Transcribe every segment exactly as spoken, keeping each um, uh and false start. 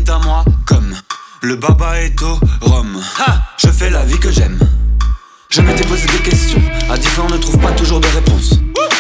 à moi comme le baba est au rhum. Je fais la vie que j'aime. Je m'étais posé des questions. À dix ans on ne trouve pas toujours de réponse.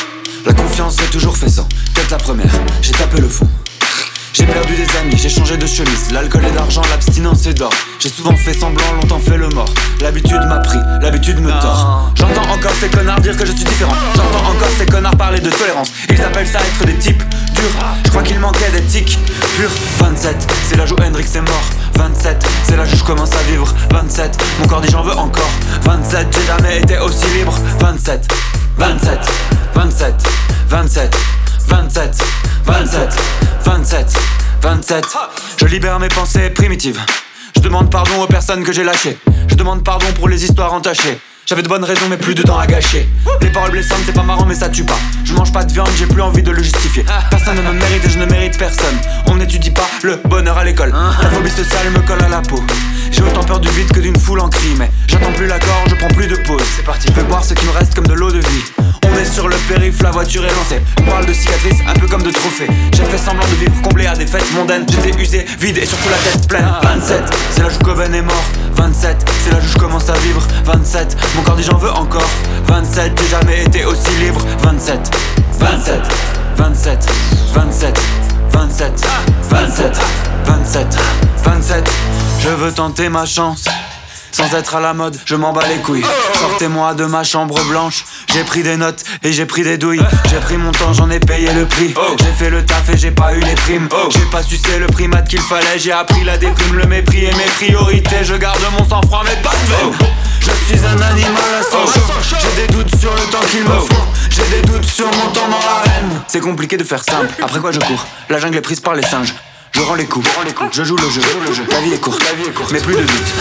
La confiance est toujours fait sans. Peut-être la première, j'ai tapé le fond. J'ai perdu des amis, j'ai changé de chemise. L'alcool et d'argent, l'abstinence et d'or. J'ai souvent fait semblant, longtemps fait le mort. L'habitude m'a pris, l'habitude me tord. J'entends encore ces connards dire que je suis différent. J'entends encore ces connards parler de tolérance. Ils appellent ça être des types durs. Je crois qu'il manquait d'éthique pure. Vingt-sept, c'est l'âge où Hendrix est mort. Vingt-sept, c'est l'âge où je commence à vivre. Vingt-sept, mon corps dit j'en veux encore. Vingt-sept, j'ai jamais été aussi libre. Vingt-sept, vingt-sept, vingt-sept, vingt-sept, vingt-sept, vingt-sept, vingt-sept, vingt-sept. Je libère mes pensées primitives. Je demande pardon aux personnes que j'ai lâchées. Je demande pardon pour les histoires entachées. J'avais de bonnes raisons mais plus de temps à gâcher. Les paroles blessantes c'est pas marrant mais ça tue pas. Je mange pas de viande, j'ai plus envie de le justifier. Personne ne me mérite et je ne mérite personne. On n'étudie pas le bonheur à l'école. La phobie sociale me colle à la peau. J'ai autant peur du vide que d'une foule en cri. Mais j'attends plus l'accord, je prends plus de pause. C'est parti, je vais boire ce qui me reste comme de l'eau de vie. On est sur le périph', la voiture est lancée. On parle de cicatrices, un peu comme de trophées. J'ai fait semblant de vivre comblé à des fêtes mondaines. J'étais usé, vide et surtout la tête pleine. Vingt-sept, c'est l'âge où Coven est mort. Vingt-sept, c'est l'âge où je commence à vivre. Vingt-sept, mon corps dit j'en veux encore. Vingt-sept, j'ai jamais été aussi libre. Vingt-sept, vingt-sept, vingt-sept, vingt-sept, vingt-sept, vingt-sept, vingt-sept, vingt-sept. Je veux tenter ma chance. Sans être à la mode, je m'en bats les couilles. Sortez-moi de ma chambre blanche. J'ai pris des notes et j'ai pris des douilles. J'ai pris mon temps, j'en ai payé le prix. J'ai fait le taf et j'ai pas eu les primes. J'ai pas sucé le primate qu'il fallait. J'ai appris la déprime, le mépris et mes priorités. Je garde mon sang-froid mais pas de veine. Je suis un animal à sang chaud. J'ai des doutes sur le temps qu'il me faut. J'ai des doutes sur mon temps dans l'arène. C'est compliqué de faire simple, après quoi je cours. La jungle est prise par les singes. Je rends les coups, je joue le jeu. La vie est courte, mais plus de doute.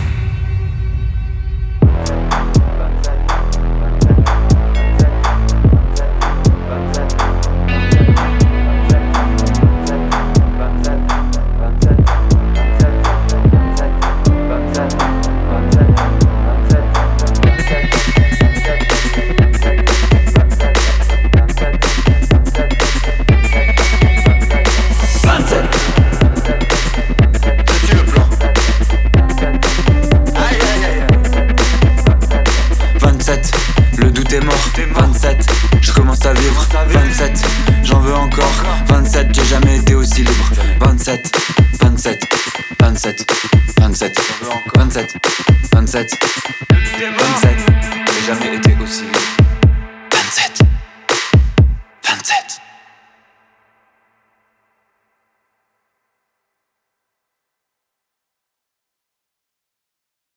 Le doute est mort. Vingt-sept, je commence à vivre. Vingt-sept, j'en veux encore. Vingt-sept, j'ai jamais été aussi libre. Vingt-sept, vingt-sept, vingt-sept, vingt-sept, vingt-sept, vingt-sept, vingt-sept, j'ai jamais été aussi libre.